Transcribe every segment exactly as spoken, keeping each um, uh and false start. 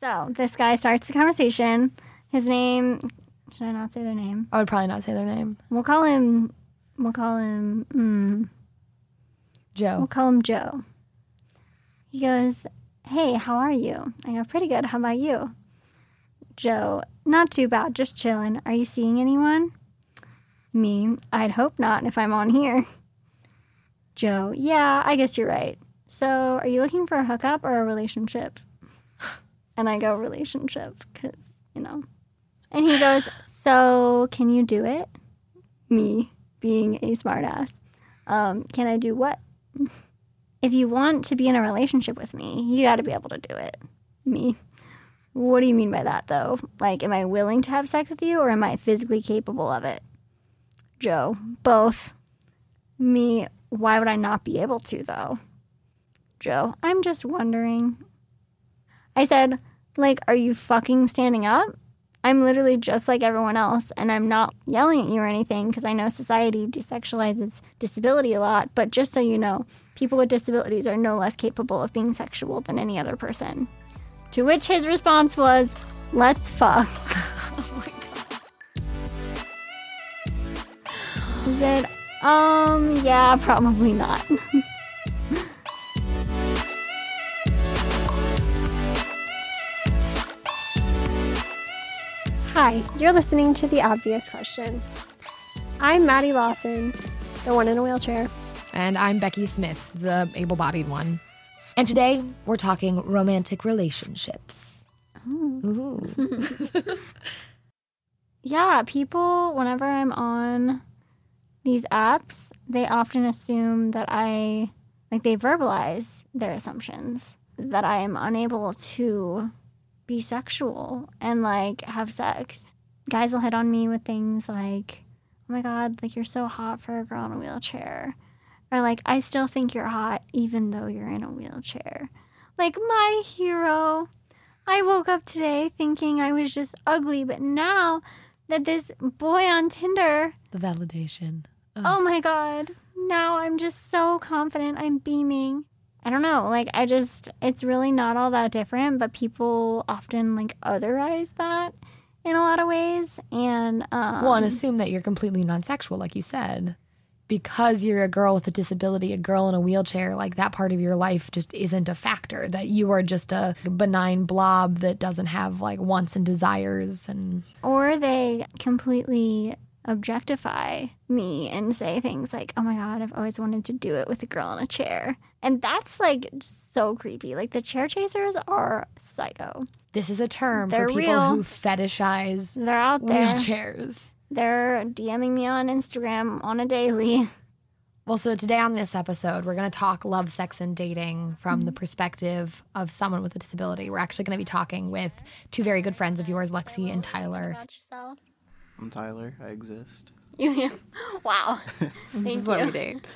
So this guy starts the conversation. His name, should I not say their name? I would probably not say their name. We'll call him, we'll call him, mm, Joe. We'll call him Joe. He goes, hey, how are you? I go, pretty good. How about you? Joe, not too bad. Just chilling. Are you seeing anyone? Me, I'd hope not if I'm on here. Joe, yeah, I guess you're right. So are you looking for a hookup or a relationship? And I go, relationship, because, you know. And he goes, so can you do it? Me, being a smartass. Um, can I do what? If you want to be in a relationship with me, you got to be able to do it. Me. What do you mean by that, though? Like, am I willing to have sex with you, or am I physically capable of it? Joe, both. Me, why would I not be able to, though? Joe, I'm just wondering. I said, like, are you fucking standing up? I'm literally just like everyone else, and I'm not yelling at you or anything because I know society desexualizes disability a lot, but just so you know, people with disabilities are no less capable of being sexual than any other person. To which his response was, let's fuck. Oh my God. He said, um, yeah, probably not. Hi, you're listening to The Obvious Question. I'm Maddie Lawson, the one in a wheelchair. And I'm Becky Smith, the able-bodied one. And today, we're talking romantic relationships. Oh. Yeah, people, whenever I'm on these apps, they often assume that I, like, they verbalize their assumptions, that I am unable to be sexual and, like, have sex. Guys will hit on me with things like, oh my God, like, you're so hot for a girl in a wheelchair. Or, like, I still think you're hot even though you're in a wheelchair. Like, my hero. I woke up today thinking I was just ugly, but now that this boy on Tinder... The validation. Oh, oh my God. Now I'm just so confident. I'm beaming. I don't know, like, I just, it's really not all that different, but people often, like, otherize that in a lot of ways, and, um... Well, and assume that you're completely non-sexual, like you said. Because you're a girl with a disability, a girl in a wheelchair, like, that part of your life just isn't a factor, that you are just a benign blob that doesn't have, like, wants and desires, and... Or they completely objectify me and say things like, oh my God, I've always wanted to do it with a girl in a chair. And that's, like, so creepy. Like, the chair chasers are psycho. This is a term They're for people real. who fetishize They're out there. wheelchairs. They're DMing me on Instagram on a daily. Well, so today on this episode, we're going to talk love, sex, and dating from mm-hmm. the perspective of someone with a disability. We're actually going to be talking with two very good friends of yours, Lexi and Tyler. About yourself. I'm Tyler. I exist. You, wow. Thank This is you. what we date.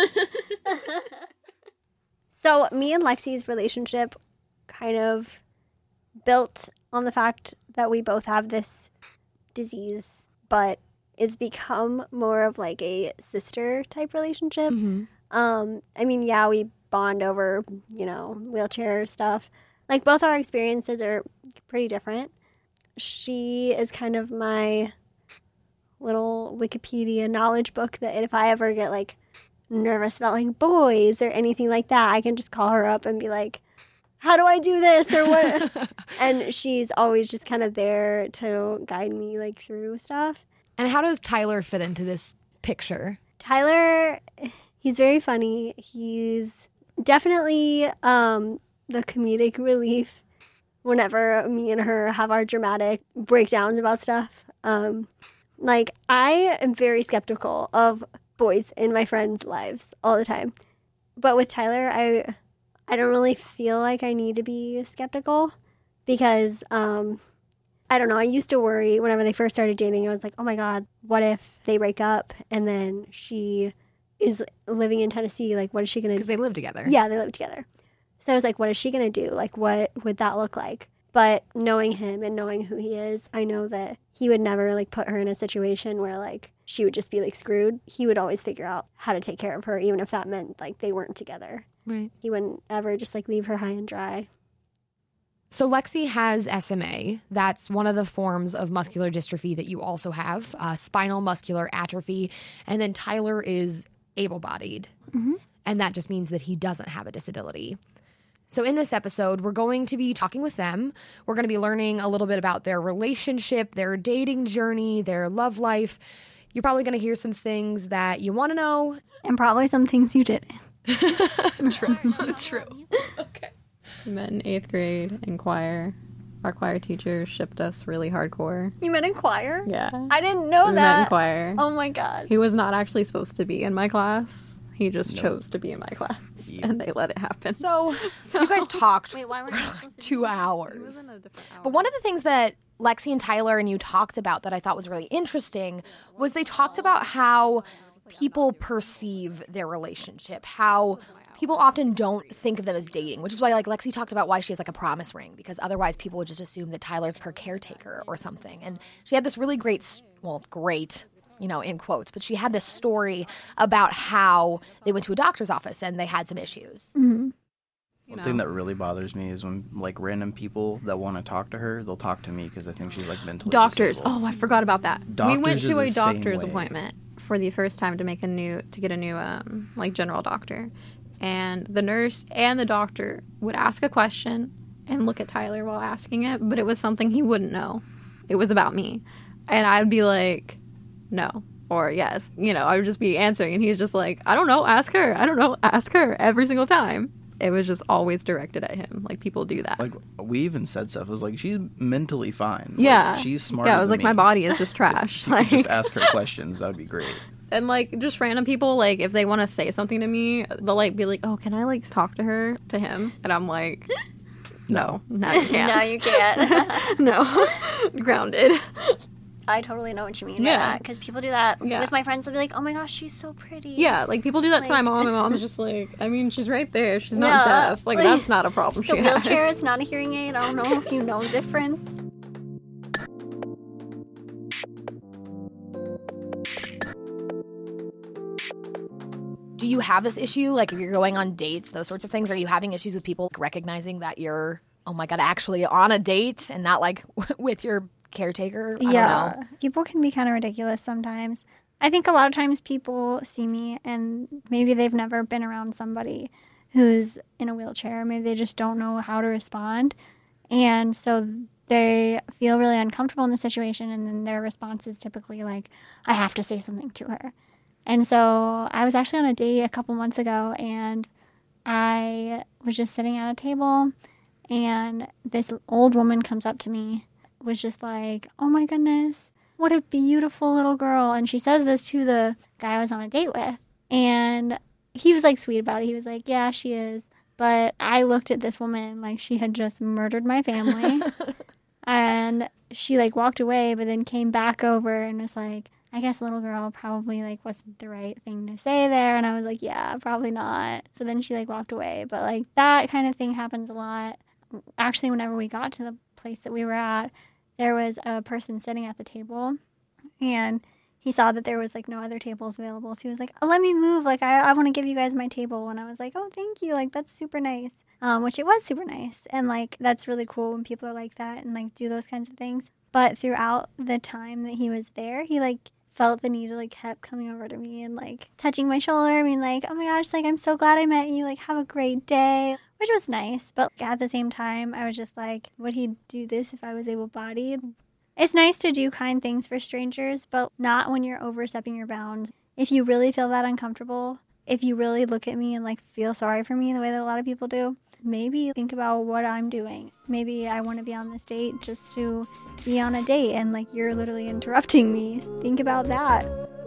So me and Lexi's relationship kind of built on the fact that we both have this disease, but it's become more of like a sister type relationship. Mm-hmm. Um, I mean, yeah, we bond over, you know, wheelchair stuff. Like, both our experiences are pretty different. She is kind of my little Wikipedia knowledge book that if I ever get, like, nervous about, like, boys or anything like that, I can just call her up and be like, how do I do this or what? And she's always just kind of there to guide me, like, through stuff. And how does Tyler fit into this picture? Tyler, he's very funny. He's definitely um, the comedic relief whenever me and her have our dramatic breakdowns about stuff. Um, like, I am very skeptical of boys in my friends' lives all the time. But with Tyler, I I don't really feel like I need to be skeptical because, um, I don't know, I used to worry whenever they first started dating. I was like, oh my God, what if they break up and then she is living in Tennessee? Like, what is she going to do? Because they live together. Yeah, they live together. So I was like, what is she going to do? Like, what would that look like? But knowing him and knowing who he is, I know that he would never, like, put her in a situation where, like, she would just be, like, screwed. He would always figure out how to take care of her, even if that meant, like, they weren't together. Right. He wouldn't ever just, like, leave her high and dry. So Lexi has S M A. That's one of the forms of muscular dystrophy that you also have, uh, spinal muscular atrophy. And then Tyler is able-bodied. Mm-hmm. And that just means that he doesn't have a disability. So in this episode, we're going to be talking with them. We're going to be learning a little bit about their relationship, their dating journey, their love life. You're probably going to hear some things that you want to know. And probably some things you didn't. True. True. Okay. We met in eighth grade in choir. Our choir teacher shipped us really hardcore. You met in choir? Yeah. I didn't know we that. met in choir. Oh my god. He was not actually supposed to be in my class. He just No. chose to be in my class, Yeah. and they let it happen. So, you guys talked Wait, why were you supposed to two It hours. was in a different hour. But one of the things that Lexi and Tyler and you talked about that I thought was really interesting was they talked about how people perceive their relationship, how people often don't think of them as dating, which is why like Lexi talked about why she has like a promise ring, because otherwise people would just assume that Tyler's her caretaker or something. And she had this really great, s- well, great, you know, in quotes, but she had this story about how they went to a doctor's office and they had some issues. Mm-hmm. One thing that really bothers me is when like random people that want to talk to her, they'll talk to me because I think she's like mentally Doctors. disabled. Oh, I forgot about that. Doctors we went are to the a same doctor's way. appointment for the first time to make a new to get a new um like general doctor, and the nurse and the doctor would ask a question and look at Tyler while asking it, but it was something he wouldn't know. It was about me, and I'd be like, no. Or yes, you know, I would just be answering, and he's just like, I don't know, ask her. I don't know, ask her every single time. It was just always directed at him. Like, people do that. Like we even said stuff. It was like she's mentally fine. Like, yeah, she's smart. Yeah, it was like my body is just trash. You could Like, just ask her questions. That would be great. and like just random people, like if they want to say something to me, they'll like be like, "Oh, can I like talk to her to him?" And I'm like, "No, no, you can't. No, you can't. no, grounded." I totally know what you mean Yeah. by that. Because people do that Yeah. with my friends. They'll be like, oh my gosh, she's so pretty. Yeah, like people do that to my Like- mom. My mom's just like, I mean, she's right there. She's not Yeah, deaf. Like, like, that's not a problem. The She wheelchair has. is not a hearing aid. I don't know if you know the difference. Do you have this issue? Like if you're going on dates, those sorts of things, are you having issues with people recognizing that you're, oh my God, actually on a date and not like with your caretaker? I Yeah. don't know. People can be kind of ridiculous sometimes. I think a lot of times people see me and maybe they've never been around somebody who's in a wheelchair. Maybe they just don't know how to respond. And so they feel really uncomfortable in the situation. And then their response is typically like, I have to say something to her. And so I was actually on a date a couple months ago and I was just sitting at a table and this old woman comes up to me, was just like, oh my goodness, what a beautiful little girl. And she says this to the guy I was on a date with. And he was like sweet about it. He was like, yeah, she is. But I looked at this woman like she had just murdered my family. And she like walked away, but then came back over and was like, I guess little girl probably like wasn't the right thing to say there. And I was like, yeah, probably not. So then she like walked away. But like that kind of thing happens a lot. Actually, whenever we got to the place that we were at, there was a person sitting at the table and he saw that there was like no other tables available. So he was like, oh, let me move. Like, I, I want to give you guys my table. And I was like, oh, thank you. Like, that's super nice. Um, which it was super nice. And like, that's really cool when people are like that and like do those kinds of things. But throughout the time that he was there, he like felt the need to like kept coming over to me and like touching my shoulder, being like, oh my gosh, like I'm so glad I met you, like have a great day, which was nice. But at the same time, I was just like, would he do this if I was able-bodied? It's nice to do kind things for strangers, but not when you're overstepping your bounds. If you really feel that uncomfortable, if you really look at me and like feel sorry for me the way that a lot of people do, maybe think about what I'm doing. Maybe I want to be on this date just to be on a date and like you're literally interrupting me. Think about that.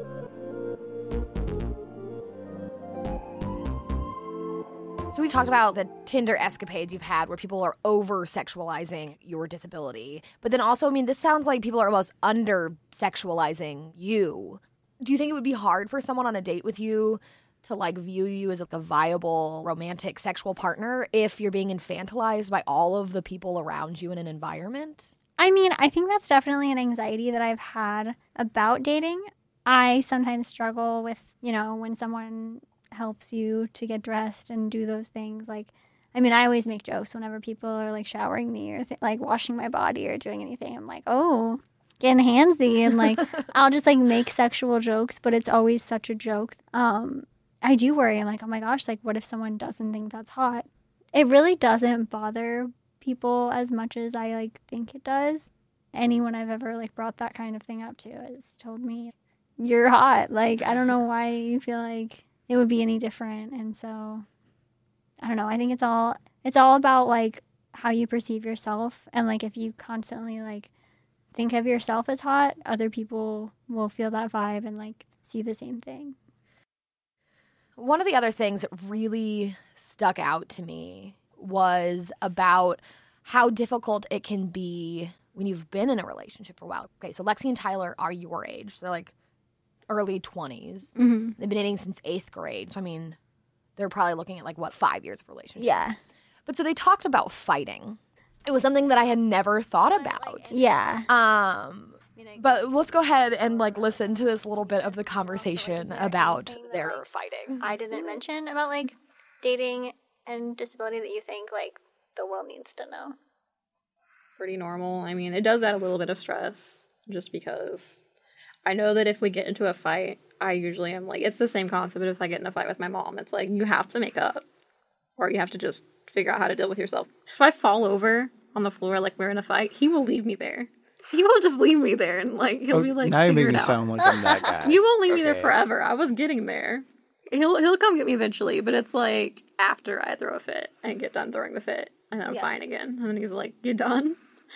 So we talked about the Tinder escapades you've had where people are over-sexualizing your disability. But then also, I mean, this sounds like people are almost under-sexualizing you. Do you think it would be hard for someone on a date with you to like view you as like a viable romantic sexual partner if you're being infantilized by all of the people around you in an environment? I mean, I think that's definitely an anxiety that I've had about dating. I sometimes struggle with, you know, when someone helps you to get dressed and do those things. Like, I I mean, I always make jokes whenever people are like showering me or th- like washing my body or doing anything. I'm like, oh, getting handsy, and like I'll just like make sexual jokes, but it's always such a joke. Um, I do worry. I'm like, oh my gosh, like what if someone doesn't think that's hot? It really doesn't bother people as much as I like think it does. Anyone I've ever like brought that kind of thing up to has told me, you're hot. Like, I don't know why you feel like it would be any different. And so I don't know. I think it's all it's all about like how you perceive yourself, and like if you constantly like think of yourself as hot, other people will feel that vibe and like see the same thing. One of the other things that really stuck out to me was about how difficult it can be when you've been in a relationship for a while. Okay, so Lexi and Tyler are your age. They're like early twenties. Mm-hmm. They've been dating since eighth grade. So, I mean, they're probably looking at like, what, five years of relationship. Yeah. But so they talked about fighting. It was something that I had never thought about. Yeah. Um, but let's go ahead and like listen to this little bit of the conversation about their fighting. I didn't mention about like dating and disability that you think like the world needs to know. Pretty normal. I mean, it does add a little bit of stress just because I know that if we get into a fight, I usually am like, it's the same concept, but if I get in a fight with my mom, it's like, you have to make up or you have to just figure out how to deal with yourself. If I fall over on the floor like we're in a fight, he will leave me there. He will just leave me there and like, he'll Oh, be like, now you make figure me it out. sound like I'm that guy. You won't leave me there Okay. forever. I was getting there. He'll he'll come get me eventually, but it's like after I throw a fit and get done throwing the fit, and then I'm Yeah. fine again. And then he's like, "You done?"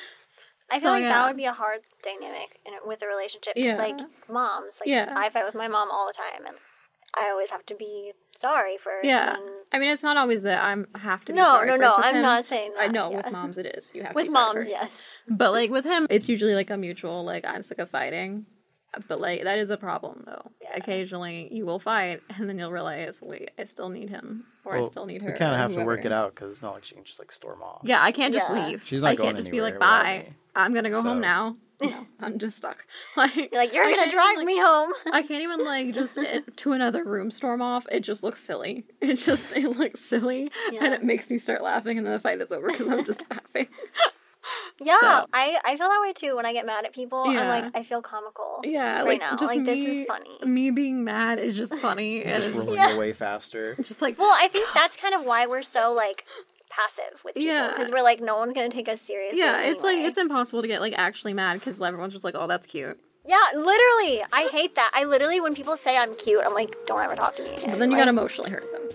I feel So, like yeah. that would be a hard dynamic in, with a relationship because, Yeah. like, moms, like, Yeah. I fight with my mom all the time, and I always have to be sorry first. Yeah. and- I mean, it's not always that I'm have to be No, sorry no, first no, with I'm him. not saying I that, know yeah. with moms it is. You have with to be sorry moms, first. yes. But like with him, it's usually like a mutual. Like I'm sick of fighting. But like that is a problem though. Yeah. Occasionally you will fight, and then you'll realize, wait, I still need him, or I Well, still need her. We kind or of have to work whoever. it out because it's not like she can just like storm off. Yeah, I can't just Yeah. leave. She's not I going can't just be like, anywhere without bye. me. I'm gonna go So- home now. No, I'm just stuck. Like You're like, you're I going can't to drive even, me home. like, I can't even like just it, to another room storm off. It just looks silly. It just it looks silly, Yeah. and it makes me start laughing, and then the fight is over because I'm just laughing. Yeah, So- I, I feel that way too when I get mad at people. I'm Yeah. like, I feel comical Yeah, right like now. just Like, me, this is funny. Me being mad is just funny, and Just it's rolling just, away faster. just like Well, I think that's kind of why we're so, like, passive with people. Yeah. Because we're like, no one's going to take us seriously. yeah, it's like anyway. it's impossible to get like actually mad because everyone's just like, oh, that's cute. Yeah, literally. I hate that. I literally, when people say I'm cute, I'm like, don't ever talk to me again. But then you Like, gotta emotionally hurt them.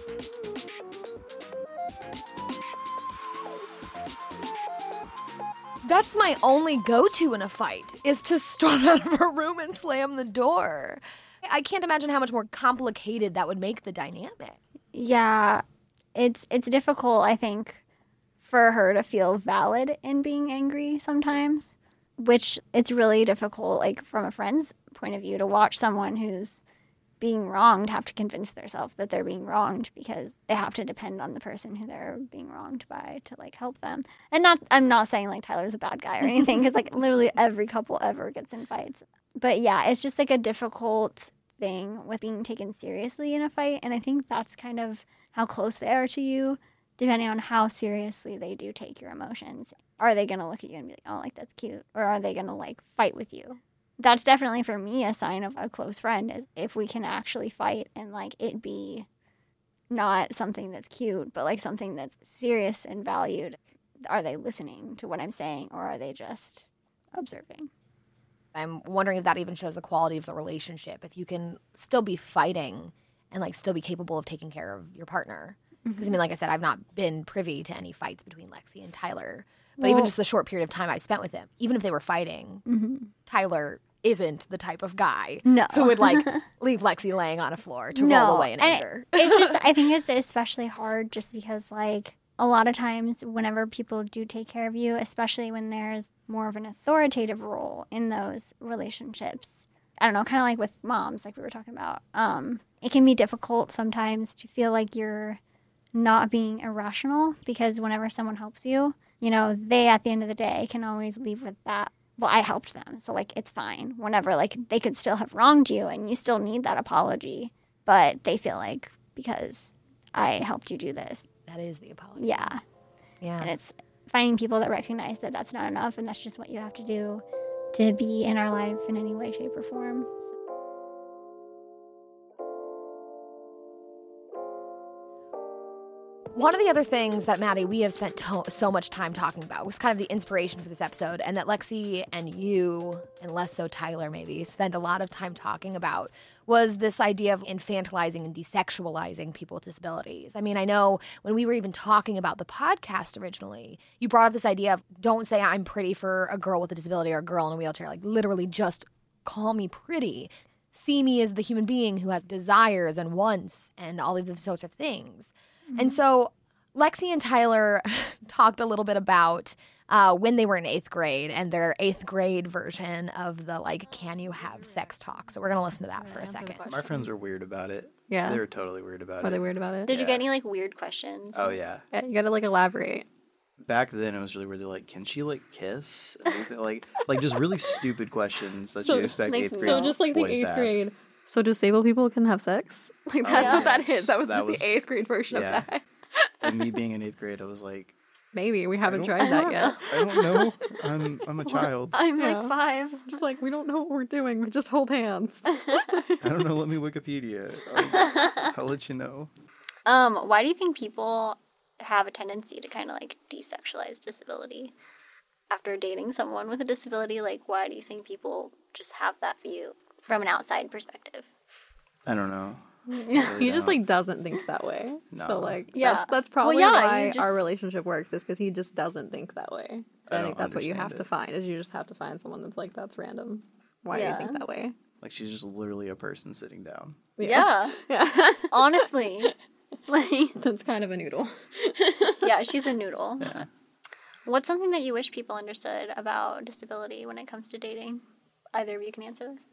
That's my only go-to in a fight, is to storm out of a room and slam the door. I can't imagine how much more complicated that would make the dynamic. Yeah, it's it's difficult, I think, for her to feel valid in being angry sometimes, which it's really difficult, like from a friend's point of view, to watch someone who's being wronged have to convince themselves that they're being wronged because they have to depend on the person who they're being wronged by to like help them. And not, I'm not saying like Tyler's a bad guy or anything because like literally every couple ever gets in fights. But yeah, it's just like a difficult thing with being taken seriously in a fight. And I think that's kind of how close they are to you, depending on how seriously they do take your emotions. Are they going to look at you and be like, oh, like that's cute? Or are they going to like fight with you? That's definitely for me a sign of a close friend is if we can actually fight and like it be not something that's cute, but like something that's serious and valued. Are they listening to what I'm saying or are they just observing? I'm wondering if that even shows the quality of the relationship. If you can still be fighting and like still be capable of taking care of your partner. Because I mean, like I said, I've not been privy to any fights between Lexi and Tyler. But even Well- just the short period of time I spent with him, even if they were fighting, Mm-hmm. Tyler isn't the type of guy No. who would like leave Lexi laying on a floor to No, roll away in and anger. it- it's just I think it's especially hard just because like a lot of times whenever people do take care of you, especially when there's more of an authoritative role in those relationships. I don't know, kind of like with moms, like we were talking about. Um, it can be difficult sometimes to feel like you're not being irrational because whenever someone helps you, you know, they at the end of the day can always leave with that. Well, I helped them, so like it's fine. Whenever like they could still have wronged you and you still need that apology, but they feel like because I helped you do this, That is the apology. Yeah. Yeah. And it's finding people that recognize that that's not enough and that's just what you have to do to be in our life in any way, shape, or form. One of the other things that, Maddie, we have spent to- so much time talking about was kind of the inspiration for this episode, and that Lexi and you, and less so Tyler maybe, spend a lot of time talking about was this idea of infantilizing and desexualizing people with disabilities. I mean, I know when we were even talking about the podcast originally, you brought up this idea of don't say I'm pretty for a girl with a disability or a girl in a wheelchair. Like, literally just call me pretty. See me as the human being who has desires and wants and all of those sorts of things. And so Lexi and Tyler talked a little bit about uh, when they were in eighth grade and their eighth grade version of the, like, can you have sex talk. So we're going to listen to that for a second. My friends were weird about it. Yeah. They were totally weird about Are it. they weird about it? Did you Yeah. get any like weird questions? Oh, yeah. Yeah, you gotta like elaborate. Back then, it was really weird. They're like, can she, like, kiss? And everything, like, like just really stupid questions that So- you expect like, eighth grade So just like the boys eighth to ask. grade. So disabled people can have sex? Like that's yeah. what that is. That was That just was- the eighth grade version yeah. of that. And me being in eighth grade, I was like, Maybe we haven't don't- tried that yet. I don't know. I'm I'm a child. I'm Yeah. like five. Just like we don't know what we're doing. We just hold hands. I don't know. Let me Wikipedia. I'll, I'll let you know. Um, why do you think people have a tendency to kind of like desexualize disability after dating someone with a disability? Like, why do you think people just have that view from an outside perspective? I don't know. He just like doesn't think that way. No. So like Yeah. that's that's probably yeah, why you just- our relationship works is because he just doesn't think that way. I I, think don't that's what you have understand to it. find is you just have to find someone that's like that's random. Why Yeah. do you think that way? Like she's just literally a person sitting down. Yeah, Yeah. honestly, like, That's kind of a noodle. yeah, she's a noodle. Yeah. What's something that you wish people understood about disability when it comes to dating? Either of you can answer this.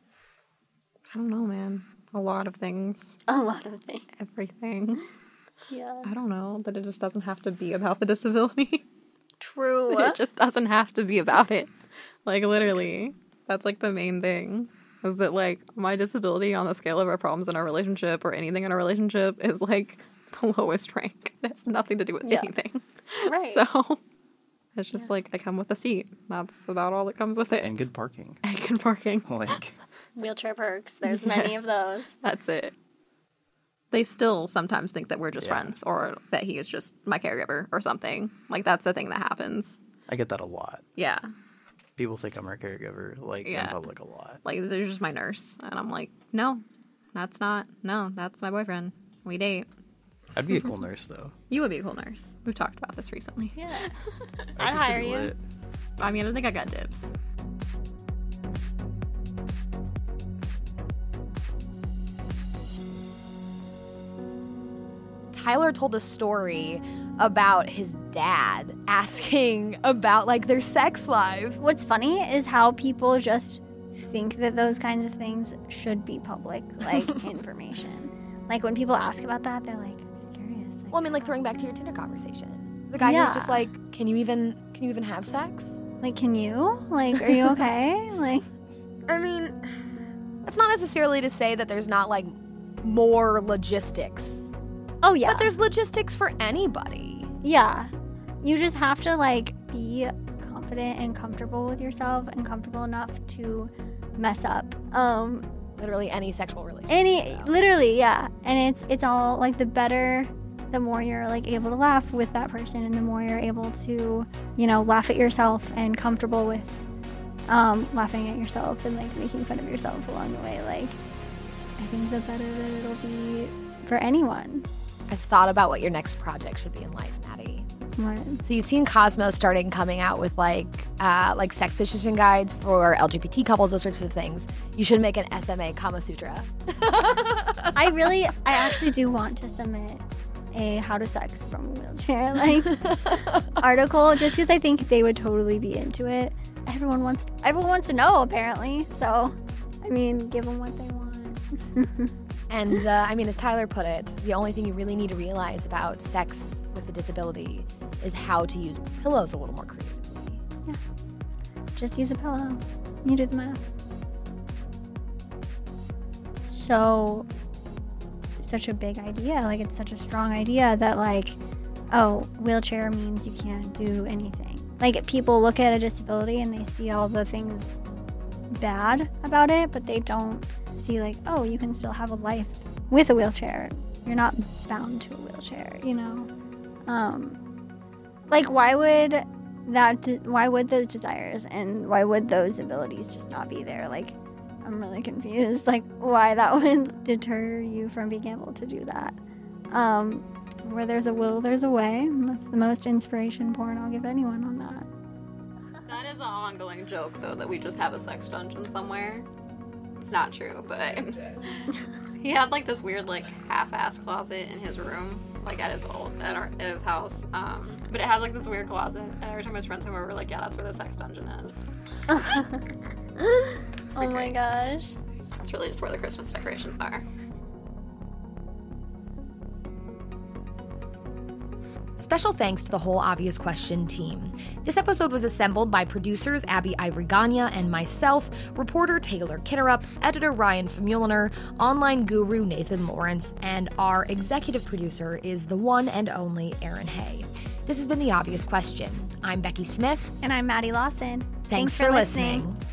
I don't know, man. A lot of things. A lot of things. Everything. Yeah. I don't know. That it just doesn't have to be about the disability. True. It just doesn't have to be about it. Like, literally. That's, like, the main thing. Is that, like, my disability on the scale of our problems in our relationship or anything in our relationship is, like, the lowest rank. It has nothing to do with Yeah. anything. Right. So, it's just, like, I come with a seat. That's about all that comes with it. And good parking. And good parking. Like, Wheelchair perks. There's many of those. That's it. They still sometimes think that we're just Yeah. friends or that he is just my caregiver or something. Like, that's the thing that happens. I get that a lot. Yeah. People think I'm her caregiver, like Yeah. in public a lot. Like, they're just my nurse. And I'm like, no, that's not. No, that's my boyfriend. We date. I'd be a cool nurse though. You would be a cool nurse. We've talked about this recently. Yeah. That'd I'd be hire pretty you. lit. I mean, I think I got dibs. Tyler told a story about his dad asking about, like, their sex life. What's funny is how people just think that those kinds of things should be public, like information. Like when people ask about that, they're like, I'm just curious. Like, Well, I mean, like, throwing back to your Tinder conversation. The guy Yeah. who's just like, can you even, can you even have sex? like, can you? Like, are you okay? Like, I mean, that's not necessarily to say that there's not, like, more logistics. oh yeah, But there's logistics for anybody. yeah. You just have to like be confident and comfortable with yourself and comfortable enough to mess up. Um, Literally any sexual relationship. Any, literally, yeah. And it's it's all like the better, the more you're like able to laugh with that person, and the more you're able to, you know, laugh at yourself and comfortable with um, laughing at yourself and like making fun of yourself along the way. Like, I think the better that it'll be for anyone. I've thought about what your next project should be in life, Maddie. What? So you've seen Cosmos starting coming out with like uh, like sex position guides for L G B T couples, those sorts of things. You should make an S M A Kama Sutra. I really, I actually do want to submit a how to sex from a wheelchair like article, just because I think they would totally be into it. Everyone wants, everyone wants to know apparently. So, I mean, give them what they want. And uh, I mean, as Tyler put it, the only thing you really need to realize about sex with a disability is how to use pillows a little more creatively. Just use a pillow. You do the math. So, such a big idea. Like, it's such a strong idea that, like, oh, wheelchair means you can't do anything. Like, people look at a disability and they see all the things bad about it, but they don't see, like, oh, you can still have a life with a wheelchair. You're not bound to a wheelchair, you know? Um, like, why would that, de- why would those desires and why would those abilities just not be there? Like, I'm really confused, like, why that would deter you from being able to do that. Um, where there's a will, there's a way. That's the most inspiration porn I'll give anyone on that. That is an ongoing joke, though, that we just have a sex dungeon somewhere. It's not true, but he had like this weird like half-ass closet in his room, like at his old at, our, at his house. Um, but it had like this weird closet, and every time his friends come over, we're like, yeah, that's where the sex dungeon is. Oh my great. gosh. It's really just where the Christmas decorations are. Special thanks to the Whole Obvious Question team. This episode was assembled by producers Abby Ivory Ganya and myself, reporter Taylor Kitterup, editor Ryan Famuliner, online guru Nathan Lawrence, and our executive producer is the one and only Erin Hay. This has been The Obvious Question. I'm Becky Smith. And I'm Maddie Lawson. Thanks, Thanks for, for listening. listening.